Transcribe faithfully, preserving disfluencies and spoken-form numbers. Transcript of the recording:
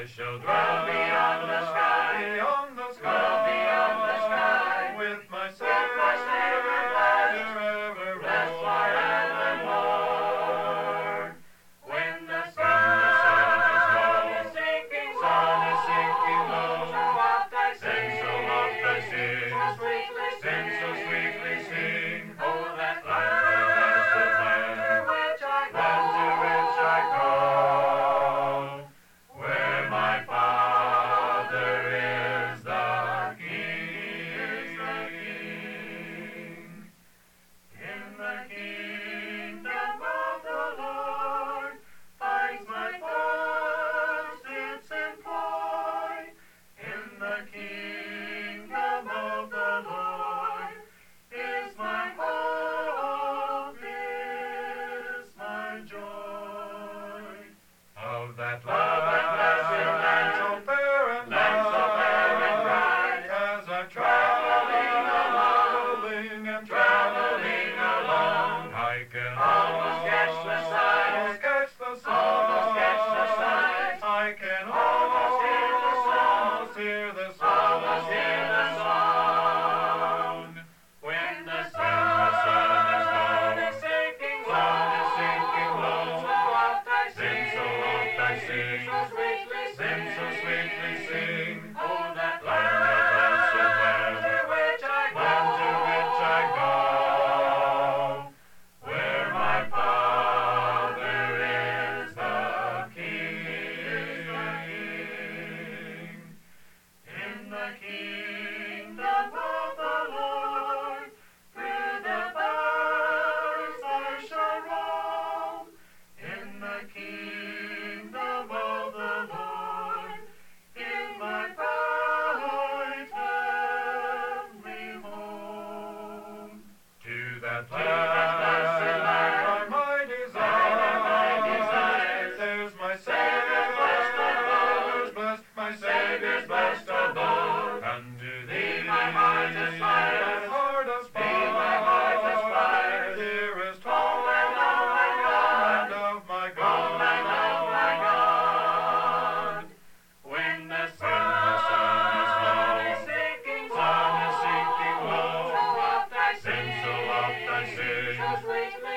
I shall dwell beyond the sky, beyond the sky, dwell beyond the sky, with my with my Savior blessed, Savior blessed forevermore. When the sun, sun is sinking sun low, is sinking low, so oft I then sing, so oft I sing, so sweetly then so sing, sweetly sing, oh, that blessed land land, to which I land to which I go, go, where my Father is the King. In the kingdom of the Lord finds my trust its employ. In the kingdom of the Lord is my hope, is my joy. Of that blessed land, so fair and land so fair and bright, as I'm traveling along, and traveling along, I can almost catch the sight, almost catch the sight, almost catch the sight, I can almost hear the song, almost hear the song, almost hear the song. When the sun is sinking sun is low, sinking low, so oft I then sing, so oft I sing, so sweetly then sing, so sweetly sing, oh, that land, land blessed land, to which I land to which I go, go, where my Father is the King. In the kingdom of the Lord, through the bowers I shall roam. In the kingdom of the Lord, in my bright heavenly home. To that blessed land, my desire, my desire, there's my Savior's blessed Savior's blessed, my Savior's blessed abode. Unto thee, my heart aspires, my heart aspires, my heart aspires, dearest home and of my God, and of my home and of my God. God. When the When the sun is sun low, is sinking sun is sinking low, low, so oft I then sing, so oft I sing, so sweetly